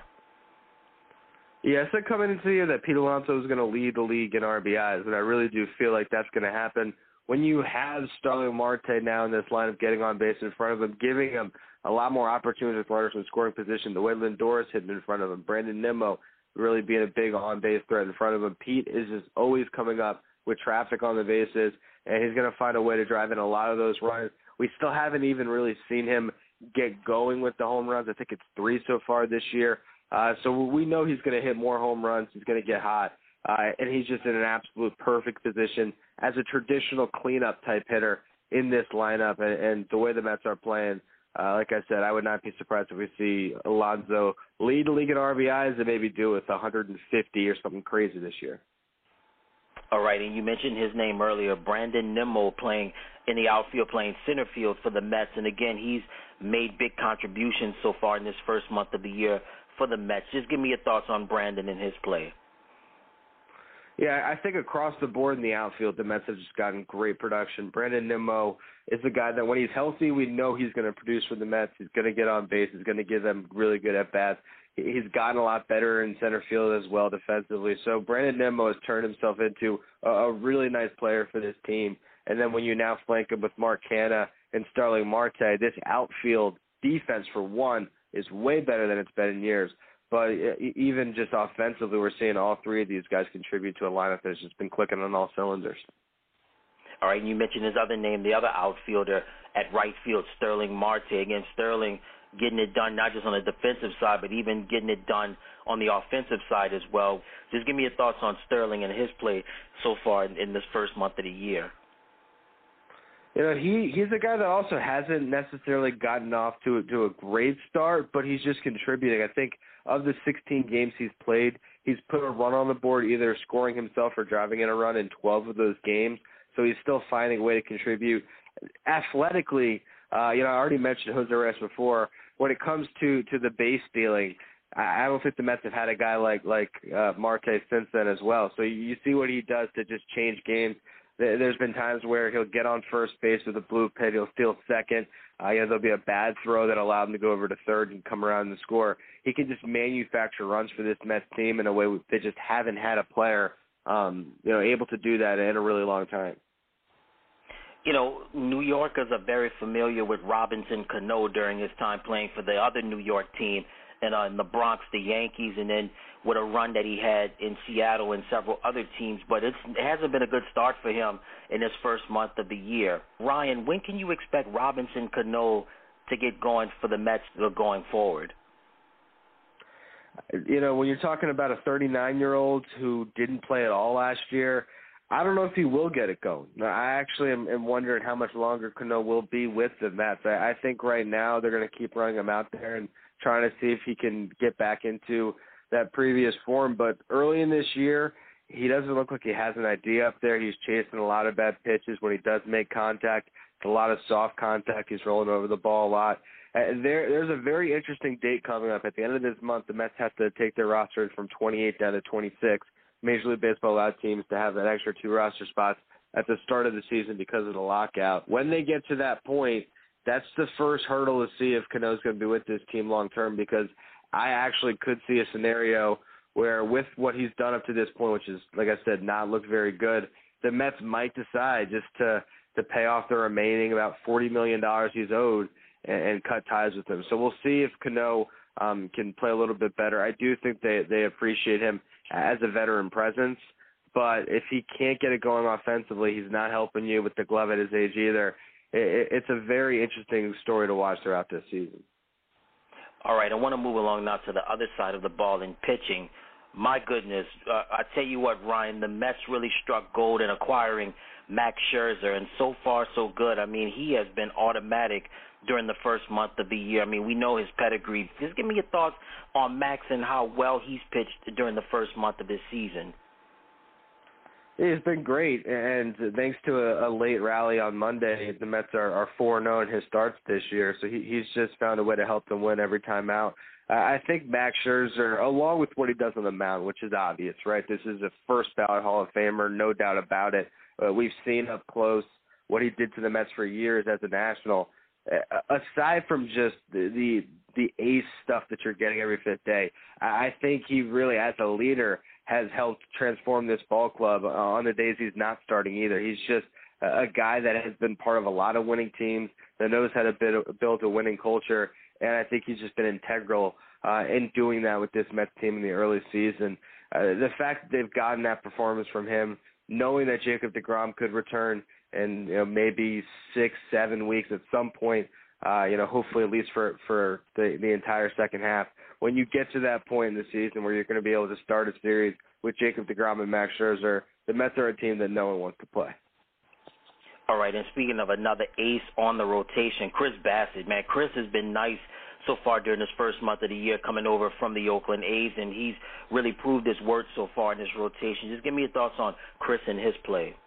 Yeah, I said coming into the year that Pete Alonso was going to lead the league in RBIs, and I really do feel like that's going to happen. when you have Starling Marte now in this lineup getting on base in front of him, giving him a lot more opportunities with runners in scoring position, the way Lindor's hitting in front of him, Brandon Nimmo really being a big on-base threat in front of him. Pete is just always coming up with traffic on the bases, and he's going to find a way to drive in a lot of those runs. We still haven't even really seen him get going with the home runs. I think it's 3 so far this year. So we know he's going to hit more home runs. He's going to get hot. And he's just in an absolute perfect position as a traditional cleanup type hitter in this lineup. And the way the Mets are playing, like I said, I would not be surprised if we see Alonso lead the league in RBIs and maybe do with 150 or something crazy this year. All right, and you mentioned his name earlier, Brandon Nimmo, playing in the outfield, playing center field for the Mets. And, again, he's made big contributions so far in this first month of the year for the Mets. Just give me your thoughts on Brandon and his play. Yeah, I think across the board in the outfield, the Mets have just gotten great production. Brandon Nimmo is a guy that when he's healthy, we know he's going to produce for the Mets. He's going to get on base. He's going to give them really good at-bats. He's gotten a lot better in center field as well defensively. So Brandon Nimmo has turned himself into a really nice player for this team. And then when you now flank him with Mark Canha and Starling Marte, this outfield defense, for one, is way better than it's been in years. But even just offensively, we're seeing all three of these guys contribute to a lineup that's just been clicking on all cylinders. All right, and you mentioned his other name, the other outfielder at right field, Starling Marte. Again, Starling getting it done not just on the defensive side, but even getting it done on the offensive side as well. Just give me your thoughts on Starling and his play so far in this first month of the year. You know, he's a guy that also hasn't necessarily gotten off to a great start, but he's just contributing. I think of the 16 games he's played, he's put a run on the board, either scoring himself or driving in a run in 12 of those games. So he's still finding a way to contribute. Athletically, I already mentioned Jose Reyes before. When it comes to the base stealing, I don't think the Mets have had a guy like Marte since then as well. So you see what he does to just change games. There's been times where he'll get on first base with a blue pit. He'll steal second. There'll be a bad throw that allowed him to go over to third and come around and score. He can just manufacture runs for this Mets team in a way they just haven't had a player, able to do that in a really long time. You know, New Yorkers are very familiar with Robinson Cano during his time playing for the other New York team and in the Bronx, the Yankees, and then with a run that he had in Seattle and several other teams. But it hasn't been a good start for him in his first month of the year. Ryan, when can you expect Robinson Cano to get going for the Mets going forward? You know, when you're talking about a 39-year-old who didn't play at all last year, I don't know if he will get it going. I actually am wondering how much longer Cano will be with the Mets. I think right now they're going to keep running him out there and trying to see if he can get back into that previous form. But early in this year, he doesn't look like he has an idea up there. He's chasing a lot of bad pitches. When he does make contact, it's a lot of soft contact. He's rolling over the ball a lot. There's a very interesting date coming up. At the end of this month, the Mets have to take their roster from 28 down to 26. Major League Baseball allowed teams to have that extra 2 roster spots at the start of the season because of the lockout. When they get to that point, that's the first hurdle to see if Cano's going to be with this team long term, because I actually could see a scenario where with what he's done up to this point, which is, like I said, not looked very good, the Mets might decide just to pay off the remaining about $40 million he's owed and cut ties with him. So we'll see if Cano can play a little bit better. I do think they appreciate him as a veteran presence, but if he can't get it going offensively, he's not helping you with the glove at his age either. It's a very interesting story to watch throughout this season. All right, I want to move along now to the other side of the ball in pitching. My goodness, I tell you what, Ryan, the Mets really struck gold in acquiring Max Scherzer, and so far so good. I mean, he has been automatic during the first month of the year. I mean, we know his pedigree. Just give me your thoughts on Max and how well he's pitched during the first month of this season. It's been great, and thanks to a late rally on Monday, the Mets are 4-0 in his starts this year, so he's just found a way to help them win every time out. I think Max Scherzer, along with what he does on the mound, which is obvious, right? This is a first-ballot Hall of Famer, no doubt about it. We've seen up close what he did to the Mets for years as a National. Aside from just the ace stuff that you're getting every fifth day, I think he really, as a leader, has helped transform this ball club on the days he's not starting either. He's just a guy that has been part of a lot of winning teams, that knows how to build a winning culture, and I think he's just been integral in doing that with this Mets team in the early season. The fact that they've gotten that performance from him, knowing that Jacob deGrom could return in maybe 6-7 weeks at some point, hopefully at least for the entire second half. When you get to that point in the season where you're going to be able to start a series with Jacob deGrom and Max Scherzer, the Mets are a team that no one wants to play. All right, and speaking of another ace on the rotation, Chris Bassitt. Man, Chris has been nice so far during this first month of the year coming over from the Oakland A's, and he's really proved his worth so far in this rotation. Just give me your thoughts on Chris and his play.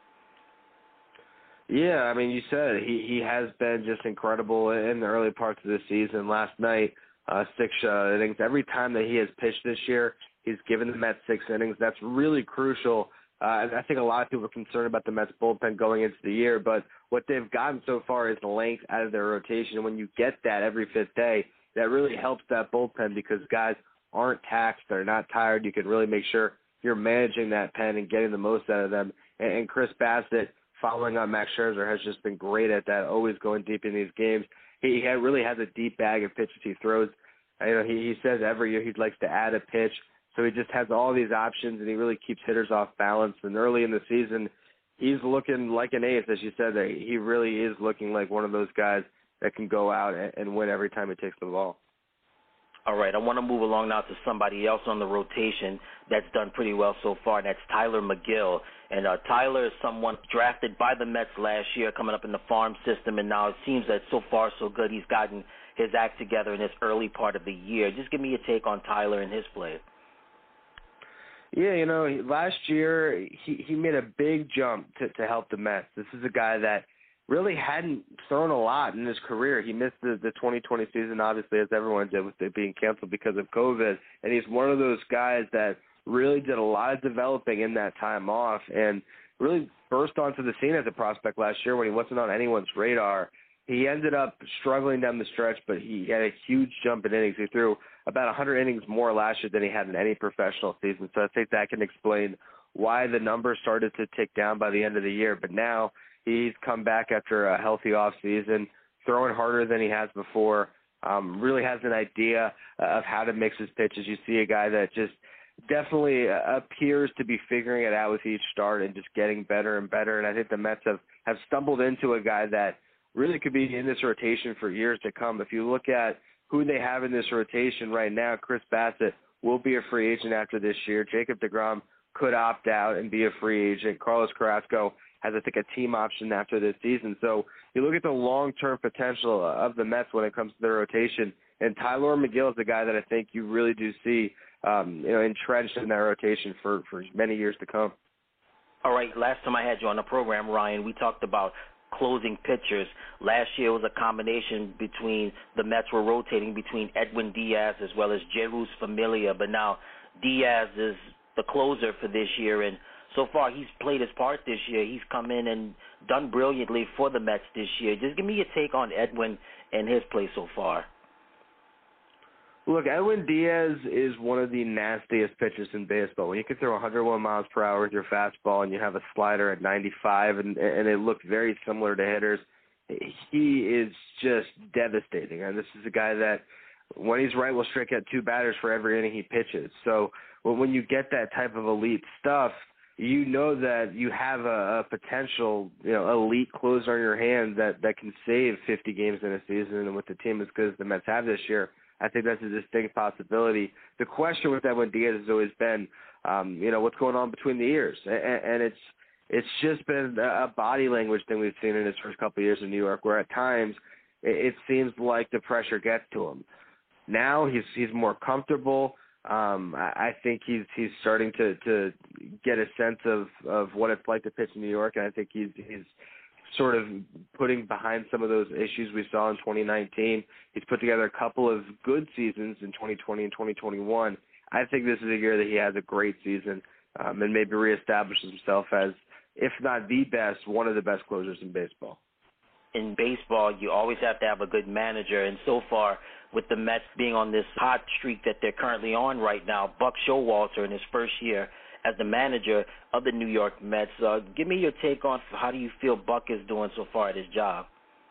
Yeah, I mean, you said it. He has been just incredible in the early parts of the season. Last night, 6 innings. Every time that he has pitched this year, he's given the Mets 6 innings. That's really crucial. I think a lot of people are concerned about the Mets bullpen going into the year, but what they've gotten so far is the length out of their rotation. And when you get that every 5th day, that really helps that bullpen because guys aren't taxed. They're not tired. You can really make sure you're managing that pen and getting the most out of them. And Chris Bassitt, following on Max Scherzer, has just been great at that, always going deep in these games. He really has a deep bag of pitches he throws. He says every year he likes to add a pitch. So he just has all these options, and he really keeps hitters off balance. And early in the season, he's looking like an ace, as you said. He really is looking like one of those guys that can go out and win every time he takes the ball. All right, I want to move along now to somebody else on the rotation that's done pretty well so far, and that's Tylor Megill. And Tyler is someone drafted by the Mets last year, coming up in the farm system, and now it seems that so far so good. He's gotten his act together in this early part of the year. Just give me your take on Tyler and his play. Yeah, last year he made a big jump to help the Mets. This is a guy that really hadn't thrown a lot in his career. He missed the 2020 season, obviously, as everyone did, with it being canceled because of COVID. And he's one of those guys that really did a lot of developing in that time off and really burst onto the scene as a prospect last year when he wasn't on anyone's radar. He ended up struggling down the stretch, but he had a huge jump in innings. He threw about 100 innings more last year than he had in any professional season. So I think that can explain why the numbers started to tick down by the end of the year. But now he's come back after a healthy offseason, throwing harder than he has before, really has an idea of how to mix his pitches. You see a guy that just definitely appears to be figuring it out with each start and just getting better and better. And I think the Mets have stumbled into a guy that really could be in this rotation for years to come. If you look at who they have in this rotation right now, Chris Bassitt will be a free agent after this year. Jacob deGrom could opt out and be a free agent. Carlos Carrasco has, I think, a team option after this season. So you look at the long-term potential of the Mets when it comes to their rotation, and Tylor Megill is the guy that I think you really do see entrenched in that rotation for many years to come. All right, last time I had you on the program, Ryan, we talked about closing pitchers. Last year was a combination between the Mets were rotating between Edwin Diaz as well as Jeurys Familia, but now Diaz is the closer for this year, and so far he's played his part this year. He's come in and done brilliantly for the Mets this year. Just give me your take on Edwin and his play so far. Look, Edwin Diaz is one of the nastiest pitchers in baseball. When you can throw 101 miles per hour with your fastball and you have a slider at 95 and it looked very similar to hitters, he is just devastating. And this is a guy that, when he's right, will strike out 2 batters for every inning he pitches. So when you get that type of elite stuff, you know that you have a potential, elite closer on your hand that can save 50 games in a season. And with the team as good as the Mets have this year, I think that's a distinct possibility. The question with Edwin Diaz has always been, what's going on between the ears, and it's just been a body language thing we've seen in his first couple of years in New York, where at times it seems like the pressure gets to him. Now he's more comfortable. I think he's starting to get a sense of what it's like to pitch in New York, and I think he's sort of putting behind some of those issues we saw in 2019. He's put together a couple of good seasons in 2020 and 2021. I think this is a year that he has a great season and maybe reestablishes himself as, if not the best, one of the best closers in baseball. In baseball, you always have to have a good manager, and so far, with the Mets being on this hot streak that they're currently on right now, Buck Showalter in his first year as the manager of the New York Mets. Give me your take on how do you feel Buck is doing so far at his job?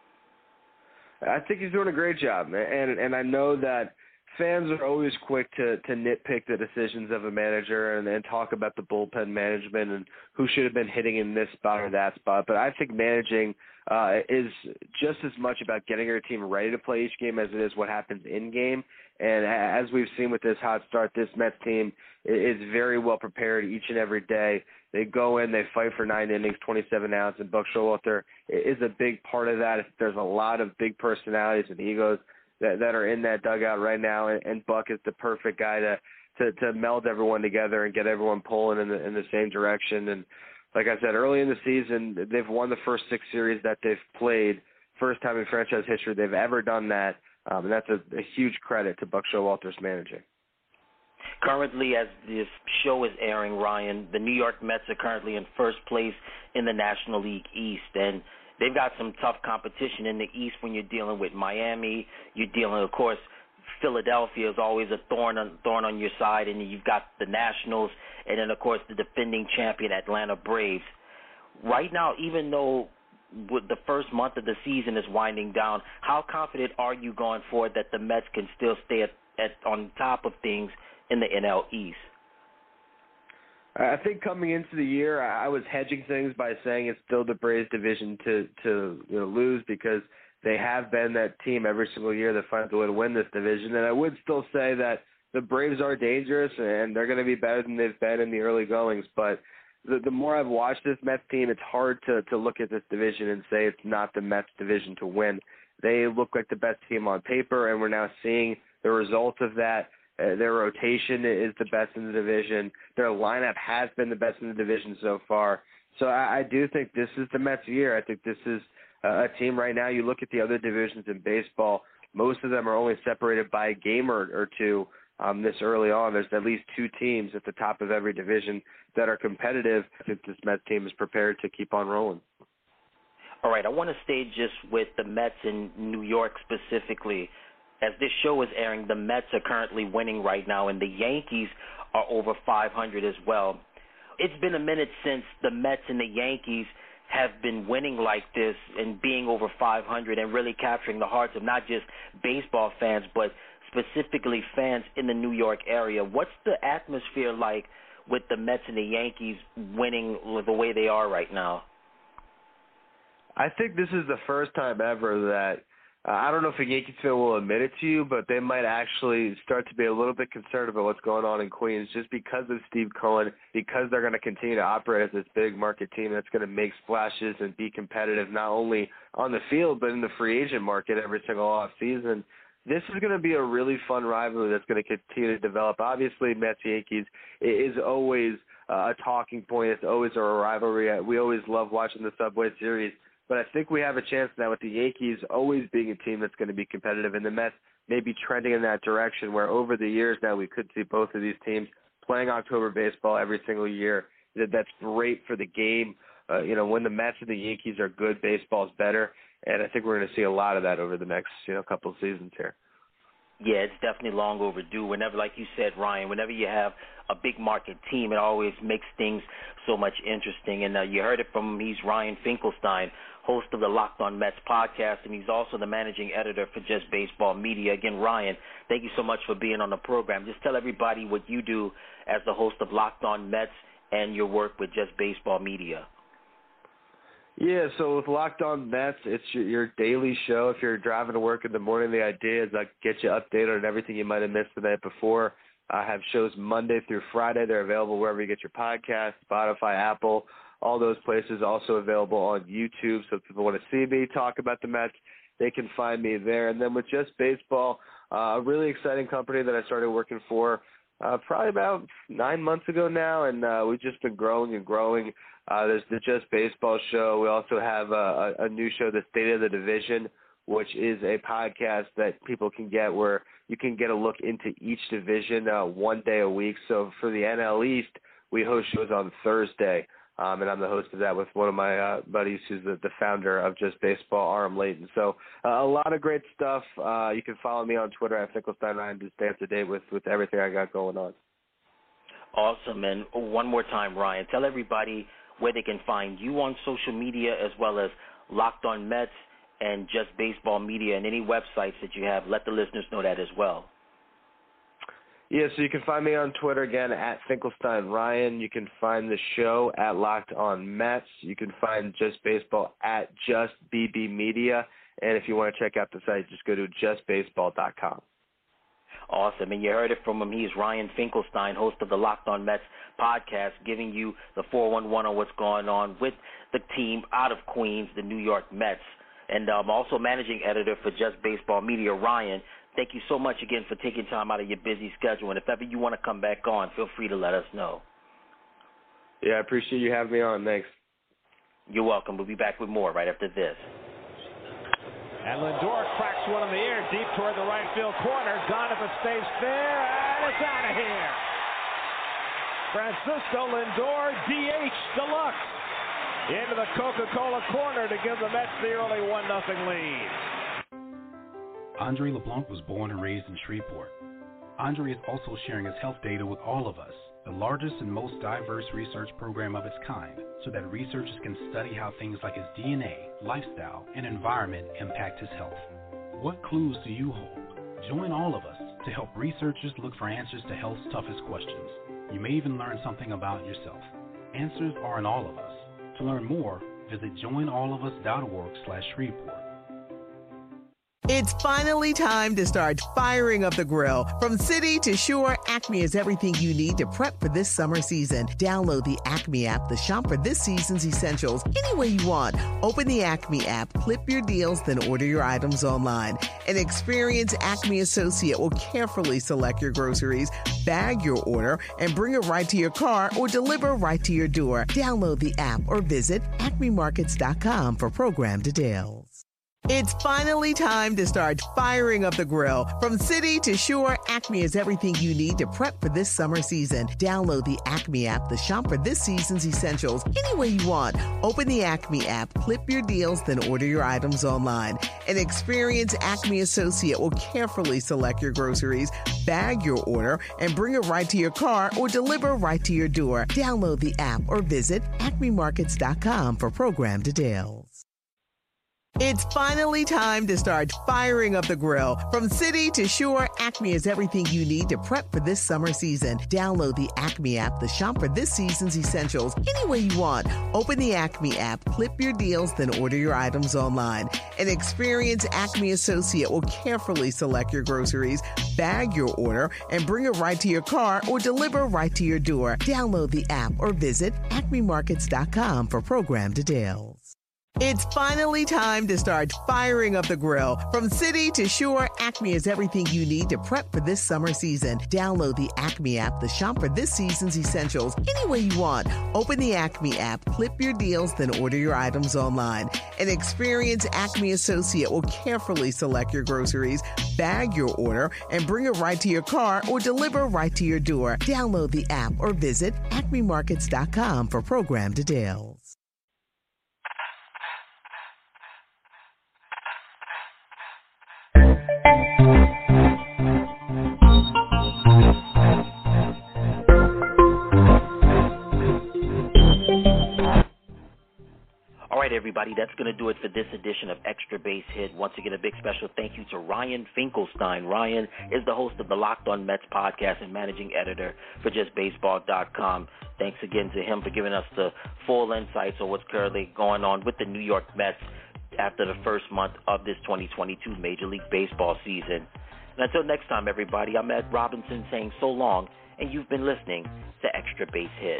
I think he's doing a great job, and I know that fans are always quick to nitpick the decisions of a manager and talk about the bullpen management and who should have been hitting in this spot or that spot. But I think managing is just as much about getting your team ready to play each game as it is what happens in game. And as we've seen with this hot start, this Mets team is very well prepared each and every day. They go in, they fight for 9 innings, 27 outs, and Buck Showalter is a big part of that. There's a lot of big personalities and egos that are in that dugout right now, and Buck is the perfect guy to meld everyone together and get everyone pulling in the same direction. And like I said, early in the season, they've won the first 6 series that they've played. First time in franchise history they've ever done that, and that's a huge credit to Buck Showalter's managing. Currently, as this show is airing, Ryan, the New York Mets are currently in first place in the National League East, and they've got some tough competition in the East when you're dealing with Miami. You're dealing, of course, Philadelphia is always a thorn on your side, and you've got the Nationals, and then, of course, the defending champion Atlanta Braves. Right now, even though with the first month of the season is winding down, how confident are you going forward that the Mets can still stay on top of things in the NL East? I think coming into the year, I was hedging things by saying it's still the Braves division to lose, because they have been that team every single year that finds a way to win this division. And I would still say that the Braves are dangerous, and they're going to be better than they've been in the early goings. But the more I've watched this Mets team, it's hard to look at this division and say it's not the Mets division to win. They look like the best team on paper, and we're now seeing the results of that. Their rotation is the best in the division. Their lineup has been the best in the division so far. So I do think this is the Mets' year. I think this is a team right now. You look at the other divisions in baseball, most of them are only separated by a game or two this early on. There's at least 2 teams at the top of every division that are competitive. I think this Mets team is prepared to keep on rolling. All right, I want to stay just with the Mets in New York specifically. As this show is airing, the Mets are currently winning right now, and the Yankees are over 500 as well. It's been a minute since the Mets and the Yankees have been winning like this and being over 500 and really capturing the hearts of not just baseball fans, but specifically fans in the New York area. What's the atmosphere like with the Mets and the Yankees winning the way they are right now? I think this is the first time ever that I don't know if a Yankees fan will admit it to you, but they might actually start to be a little bit concerned about what's going on in Queens just because of Steve Cohen, because they're going to continue to operate as this big market team that's going to make splashes and be competitive not only on the field but in the free agent market every single offseason. This is going to be a really fun rivalry that's going to continue to develop. Obviously, Mets-Yankees is always a talking point. It's always a rivalry. We always love watching the Subway Series. But I think we have a chance now with the Yankees always being a team that's going to be competitive, and the Mets maybe trending in that direction where over the years now we could see both of these teams playing October baseball every single year. That's great for the game. When the Mets and the Yankees are good, baseball's better, and I think we're going to see a lot of that over the next couple of seasons here. Yeah, it's definitely long overdue. Whenever, like you said, Ryan, whenever you have a big market team, it always makes things so much interesting. And you heard it from him. He's Ryan Finkelstein, host of the Locked On Mets podcast, and he's also the managing editor for Just Baseball Media. Again, Ryan, thank you so much for being on the program. Just tell everybody what you do as the host of Locked On Mets and your work with Just Baseball Media. Yeah, so with Locked On Mets, it's your daily show. If you're driving to work in the morning, the idea is like get you updated on everything you might have missed the night before. I have shows Monday through Friday. They're available wherever you get your podcasts, Spotify, Apple, all those places. Also available on YouTube, so if people want to see me talk about the Mets, they can find me there. And then with Just Baseball, a really exciting company that I started working for probably about 9 months ago now, and we've just been growing and growing. There's the Just Baseball show. We also have a new show, The State of the Division, which is a podcast that people can get where you can get a look into each division 1 day a week. So for the NL East, we host shows on Thursday, and I'm the host of that with one of my buddies who's the founder of Just Baseball, Aram Layton. So a lot of great stuff. You can follow me on Twitter at Finkelstein Ryan to stay up to date with everything I got going on. Awesome. And one more time, Ryan, tell everybody where they can find you on social media as well as Locked On Mets and Just Baseball Media and any websites that you have. Let the listeners know that as well. Yeah, so you can find me on Twitter again at Finkelstein Ryan. You can find the show at Locked On Mets. You can find Just Baseball at Just BB Media. And if you want to check out the site, just go to justbaseball.com. Awesome. And you heard it from him. He's Ryan Finkelstein, host of the Locked On Mets podcast, giving you the 411 on what's going on with the team out of Queens, the New York Mets. And also managing editor for Just Baseball Media. Ryan, thank you so much again for taking time out of your busy schedule. And if ever you want to come back on, feel free to let us know. Yeah, I appreciate you having me on. Thanks. You're welcome. We'll be back with more right after this. And Lindor cracks one in the air deep toward the right field corner. Gone if it stays fair, and it's out of here. Francisco Lindor, DH deluxe, into the Coca-Cola corner to give the Mets the early 1-0 lead. Andre LeBlanc was born and raised in Shreveport. Andre is also sharing his health data with all of us, the largest and most diverse research program of its kind, so that researchers can study how things like his DNA, lifestyle, and environment impact his health. What clues do you hold? Join all of us to help researchers look for answers to health's toughest questions. You may even learn something about yourself. Answers are in all of us. To learn more, visit joinallofus.org/Shreveport. It's finally time to start firing up the grill. From city to shore, Acme is everything you need to prep for this summer season. Download the Acme app to shop for this season's essentials any way you want. Open the Acme app, clip your deals, then order your items online. An experienced Acme associate will carefully select your groceries, bag your order, and bring it right to your car or deliver right to your door. Download the app or visit acmemarkets.com for program details. It's finally time to start firing up the grill. From city to shore, Acme is everything you need to prep for this summer season. Download the Acme app to shop for this season's essentials any way you want. Open the Acme app, clip your deals, then order your items online. An experienced Acme associate will carefully select your groceries, bag your order, and bring it right to your car or deliver right to your door. Download the app or visit acmemarkets.com for program details. It's finally time to start firing up the grill. From city to shore, Acme is everything you need to prep for this summer season. Download the Acme app to shop for this season's essentials any way you want. Open the Acme app, clip your deals, then order your items online. An experienced Acme associate will carefully select your groceries, bag your order, and bring it right to your car or deliver right to your door. Download the app or visit acmemarkets.com for program details. It's finally time to start firing up the grill. From city to shore, Acme is everything you need to prep for this summer season. Download the Acme app to shop for this season's essentials any way you want. Open the Acme app, clip your deals, then order your items online. An experienced Acme associate will carefully select your groceries, bag your order, and bring it right to your car or deliver right to your door. Download the app or visit acmemarkets.com for program details. All right, everybody, that's going to do it for this edition of Extra Base Hit. Once again, a big special thank you to Ryan Finkelstein. Ryan is the host of the Locked On Mets podcast and managing editor for JustBaseball.com. Thanks again to him for giving us the full insights on what's currently going on with the New York Mets after the first month of this 2022 Major League Baseball season. And until next time, everybody, I'm Ed Robinson saying so long, and you've been listening to Extra Base Hit.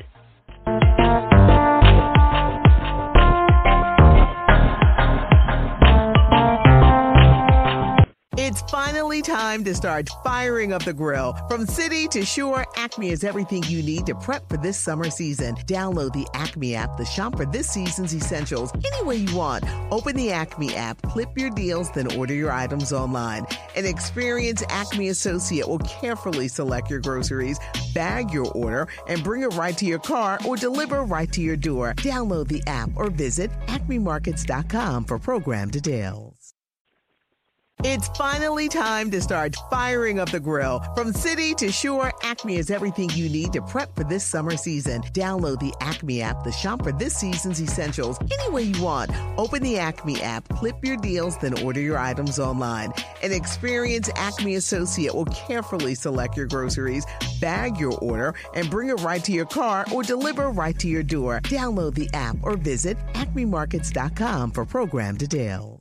It's finally time to start firing up the grill. From city to shore, Acme is everything you need to prep for this summer season. Download the Acme app to shop for this season's essentials any way you want. Open the Acme app, clip your deals, then order your items online. An experienced Acme associate will carefully select your groceries, bag your order, and bring it right to your car or deliver right to your door. Download the app or visit acmemarkets.com for program details. It's finally time to start firing up the grill. From city to shore, Acme has everything you need to prep for this summer season. Download the Acme app to shop for this season's essentials any way you want. Open the Acme app, clip your deals, then order your items online. An experienced Acme associate will carefully select your groceries, bag your order, and bring it right to your car or deliver right to your door. Download the app or visit acmemarkets.com for program details.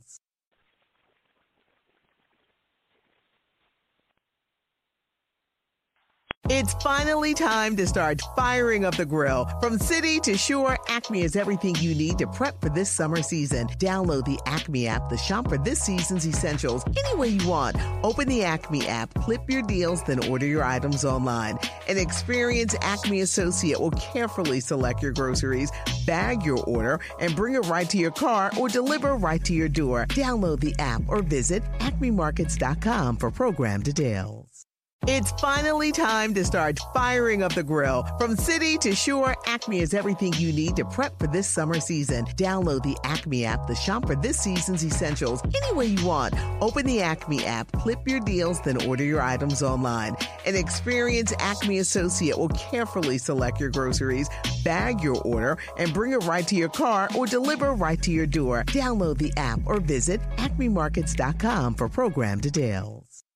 It's finally time to start firing up the grill. From city to shore, Acme has everything you need to prep for this summer season. Download the Acme app to shop for this season's essentials any way you want. Open the Acme app, clip your deals, then order your items online. An experienced Acme associate will carefully select your groceries, bag your order, and bring it right to your car or deliver right to your door. Download the app or visit acmemarkets.com for program details. It's finally time to start firing up the grill. From city to shore, Acme has everything you need to prep for this summer season. Download the Acme app to shop for this season's essentials any way you want. Open the Acme app, clip your deals, then order your items online. An experienced Acme associate will carefully select your groceries, bag your order, and bring it right to your car or deliver right to your door. Download the app or visit acmemarkets.com for program details.